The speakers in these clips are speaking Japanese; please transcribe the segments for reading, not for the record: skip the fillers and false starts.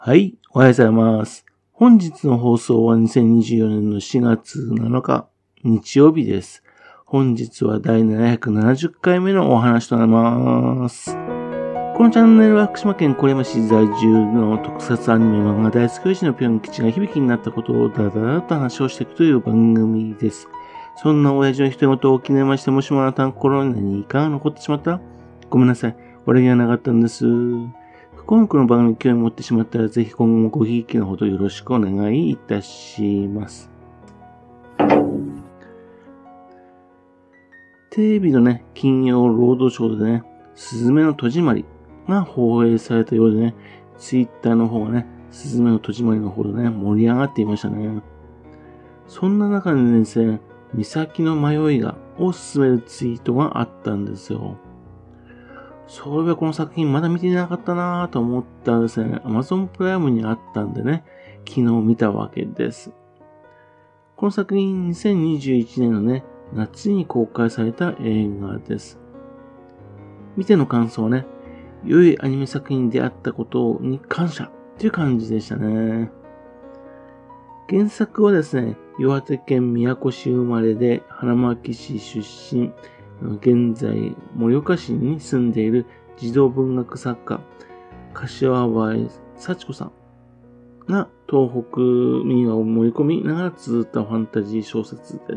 はい、おはようございます。本日の放送は2024年の4月7日、日曜日です。本日は第770回目のお話となります。このチャンネルは福島県郡山市在住の特撮アニメ漫画大好き親父のぴょん吉が響きになったことをだだだと話をしていくという番組です。そんな親父の一言を記念まして、もしもあなたの心に何かが残ってしまったら、ごめんなさい。俺にはなかったんです。今回の番組に興味を持ってしまったら、ぜひ今後もごひいきのほどよろしくお願いいたします。テレビのね、金曜ロードショーでね、すずめの戸締まりが放映されたようでね、ツイッターの方がね、すずめの戸締まりの方でね、盛り上がっていましたね。そんな中でですね、美咲の迷いがを進めるツイートがあったんですよ。そういえばこの作品まだ見ていなかったなぁと思ったらですね、Amazon プライムにあったんでね、昨日見たわけです。この作品2021年のね、夏に公開された映画です。見ての感想はね、良いアニメ作品であったことに感謝っていう感じでしたね。原作はですね、岩手県宮古市生まれで花巻市出身、現在盛岡市に住んでいる児童文学作家、柏原幸子さんが東北民話を盛り込みながら綴ったファンタジー小説です。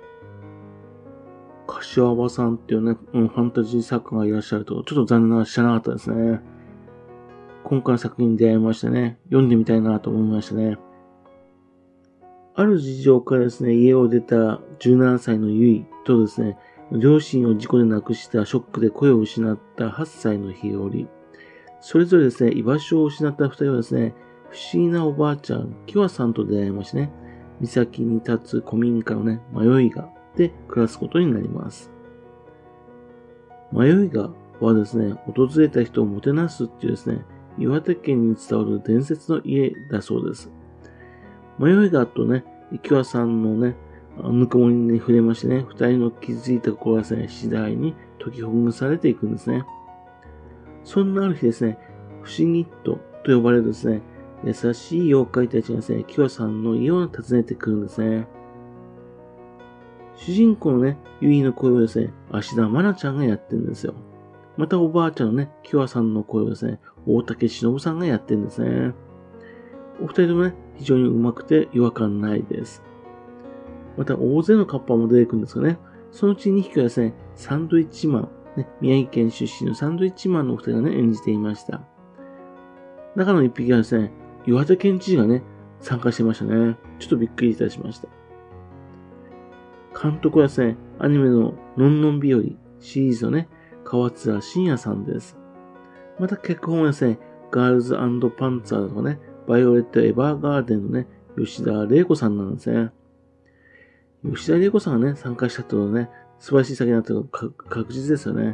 柏原さんっていうね、ファンタジー作家がいらっしゃると、ちょっと残念ながら知らなかったですね。今回の作品に出会いましてね、読んでみたいなと思いましたね。ある事情からですね、家を出た17歳のゆいとですね、両親を事故で亡くしたショックで声を失った8歳の日和。それぞれですね、居場所を失った2人はですね、不思議なおばあちゃん、キワさんと出会いましてね、岬に立つ古民家のね、迷いがで暮らすことになります。迷いがはですね、訪れた人をもてなすっていうですね、岩手県に伝わる伝説の家だそうです。迷いがとね、キワさんのね、ぬくもりに触れましてね、二人の気づいた心はですね、次第に解きほぐされていくんですね。そんなある日ですね、不思議と呼ばれるですね、優しい妖怪たちがですね、キワさんの家を訪ねてくるんですね。主人公のね、ゆいの声をですね、芦田愛菜ちゃんがやってるんですよ。またおばあちゃんのね、キワさんの声をですね、大竹しのぶさんがやってるんですね。お二人ともね、非常に上手くて違和感ないです。また大勢のカッパも出てくるんですよね。そのうち2匹はですね、サンドイッチマン、ね、宮城県出身のサンドイッチマンのお二人がね、演じていました。中の1匹はですね、岩手県知事がね、参加してましたね。ちょっとびっくりいたしました。監督はですね、アニメののんのん日和シリーズのね、川津真也さんです。また脚本はですね、ガールズ&パンツァーとかね、バイオレット・エヴァーガーデンのね、吉田玲子さんなんですね。吉田玲子さんがね、参加したってことはね、素晴らしい作品だったの確実ですよね。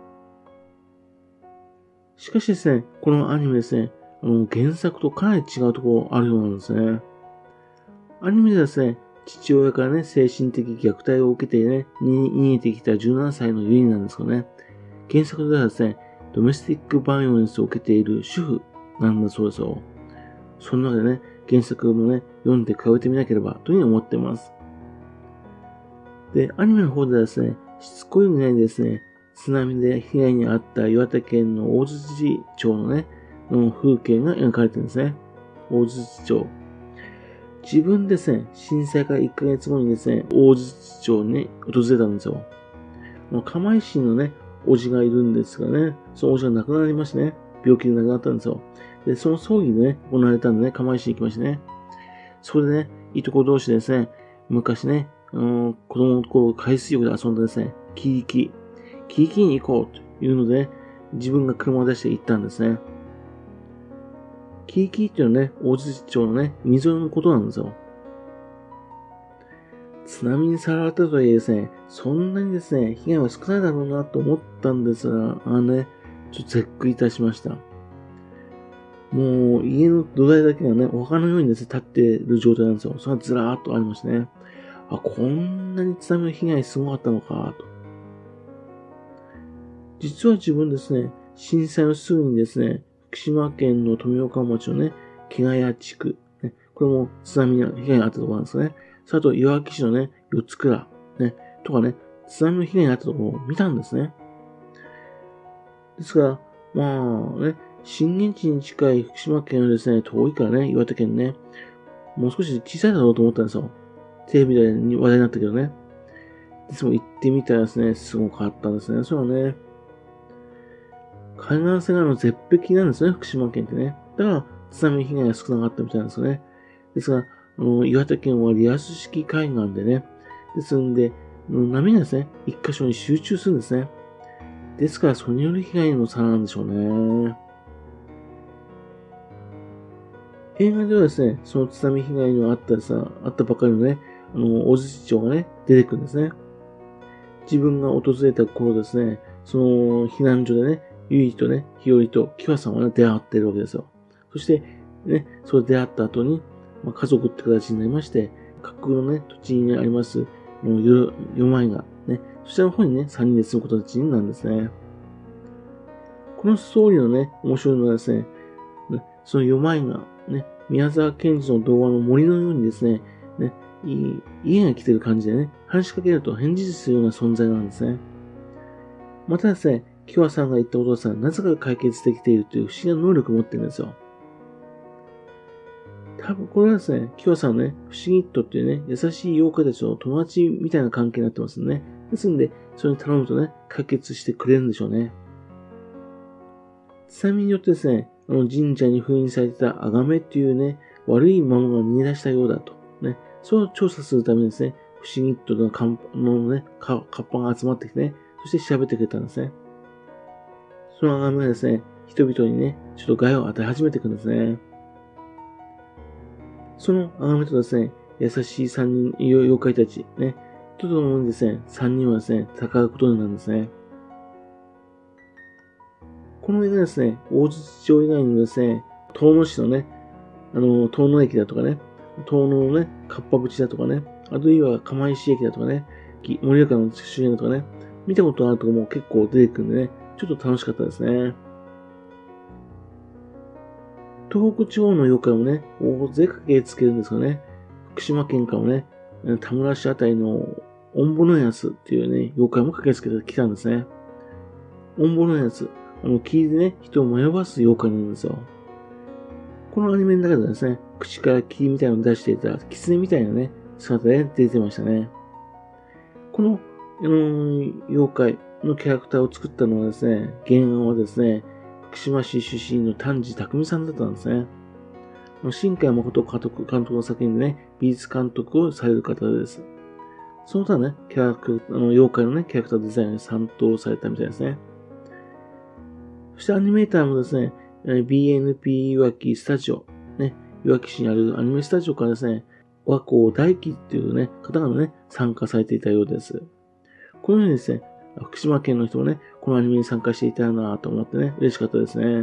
しかしですね、このアニメですね、原作とかなり違うところあるようなんですね。アニメではですね、父親からね、精神的虐待を受けてね、逃げてきた17歳のユイなんですけどね、原作ではですね、ドメスティックバイオレンスを受けている主婦なんだそうですよ。その中でね、原作もね、読んで比べてみなければというふうに思っています。で、アニメの方ではですね、しつこいぐらいですね、津波で被害に遭った岩手県の大槌町のね、風景が描かれてるんですね。大槌町。自分ですね、震災から1ヶ月後にですね、大槌町に訪れたんですよ。釜石のね、おじがいるんですがね、そのおじが亡くなりましてね、病気で亡くなったんですよ。で、その葬儀でね、行われたんでね、釜石に行きましてね。そこでね、いとこ同士でですね、昔ね、子供の頃海水浴で遊んだですね、キーキに行こうというので、自分が車を出して行ったんですね。キーっていうのはね、大槌町のね、海沿いのことなんですよ。津波にさらわれたとはいえですね、そんなにですね、被害は少ないだろうなと思ったんですが、ちょっと絶句いたしました。もう、家の土台だけがね、お墓のようにですね、立っている状態なんですよ。それがずらーっとありましてね。あ、こんなに津波の被害すごかったのか、と。実は自分ですね、震災のすぐにですね、 福島県の富岡町のね、木ヶ谷地区、ね、これも津波の被害があったところなんですね。それと、いわき市のね、四つ倉、ね、とかね、津波の被害があったところを見たんですね。ですから、まあね、震源地に近い福島県はですね、遠いからね、岩手県ね、もう少し小さいだろうと思ったんですよ。テレビで話題になったけどね。ですも行ってみたらですね、すごかったんですね。それはね、海岸線が絶壁なんですね、福島県ってね。だから、津波被害が少なかったみたいなんですよね。ですが、岩手県はリアス式海岸でね、ですんで、波がですね、一箇所に集中するんですね。ですから、それによる被害の差なんでしょうね。映画ではですね、その津波被害のあったばかりのね、大槌町がね、出てくるんですね。自分が訪れた頃ですね、その避難所でね、ゆいとね、ひよりときわさんはね、出会っているわけですよ。そして、ね、それ出会った後に、家族って形になりまして、架空のね、土地にあります、よまいが、ね、そちらの方にね、3人で住む形になるんですね。このストーリーのね、面白いのはですね、そのよまいが、ね、宮沢賢治の童話の森のようにですね、家が来てる感じでね、話しかけると返事するような存在なんですね。またですね、キワさんが言ったお父さん、なぜか解決できているという不思議な能力を持ってるんですよ。多分これはですね、キワさんのね、不思議っとっていうね、優しい妖怪たちの友達みたいな関係になってますね。ですんで、それに頼むとね、解決してくれるんでしょうね。津波によってですね、神社に封印されてたアガメっていうね、悪い魔物が逃げ出したようだと。ね、それを調査するためにですね、不思議っとのカッパが集まってきてね、そして調べてくれたんですね。そのアガメはですね、人々にね、ちょっと害を与え始めていくんですね。そのアガメとですね、優しい三人、妖怪たち、ね、とともにですね、三人はですね、戦うことになるんですね。この映画ですね、大槌町以外にもですね、遠野市のね、遠野駅だとかね、遠野のね、かっぱ淵だとかね、あるいは釜石駅だとかね、盛岡の周辺だとかね、見たことあるとこも結構出てくるんでね、ちょっと楽しかったですね。東北地方の妖怪もね、大勢駆けつけるんですよね。福島県からもね、田村市あたりのオンボのやつっていうね、妖怪も駆けつけてきたんですね。オンボのやつ、霧でね、人を迷わす妖怪なんですよ。このアニメの中ではですね、口から霧みたいなのを出していた狐みたいなね、姿で出てましたね。この、妖怪のキャラクターを作ったのはですね、原案はですね、福島市出身の丹治匠さんだったんですね。新海誠監督の作品でね、美術監督をされる方です。その他ね、妖怪のね、キャラクターデザインに担当されたみたいですね。そしてアニメーターもですね、BNP いわきスタジオ、ね、いわき市にあるアニメスタジオからですね、和光大輝っていうね、方がね、参加されていたようです。このようにですね、福島県の人もね、このアニメに参加していたなと思ってね、嬉しかったですね。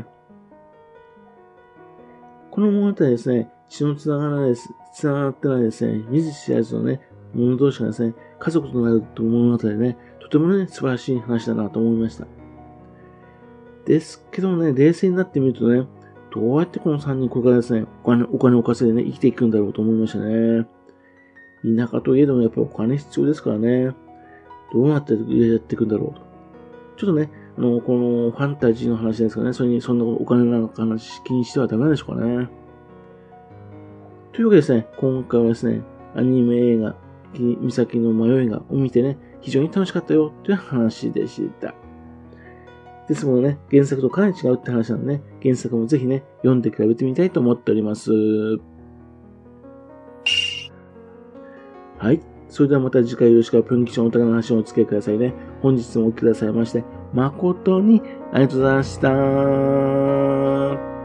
この物語はですね、血のつながってないですね、見ず知らずのね、者同士がですね、家族となるという物語でね、とてもね、素晴らしい話だなと思いました。ですけどね、冷静になってみるとね、どうやってこの3人これからですね、お金を稼いでね、生きていくんだろうと思いましたね。田舎といえどもやっぱりお金必要ですからね。どうなってやっていくんだろうと。ちょっとね、このファンタジーの話ですからね、そんなお金なんか話気にしてはダメなんでしょうかね。というわけでですね、今回はですね、アニメ映画、岬の迷いがを見てね、非常に楽しかったよという話でした。ですもんね、原作とかなり違うって話なのでね、原作もぜひね、読んで比べてみたいと思っております。はい。それではまた次回よろしくぴょん吉のお宝の話をお付き合いくださいね。本日もお聞きくださいまして、誠にありがとうございました。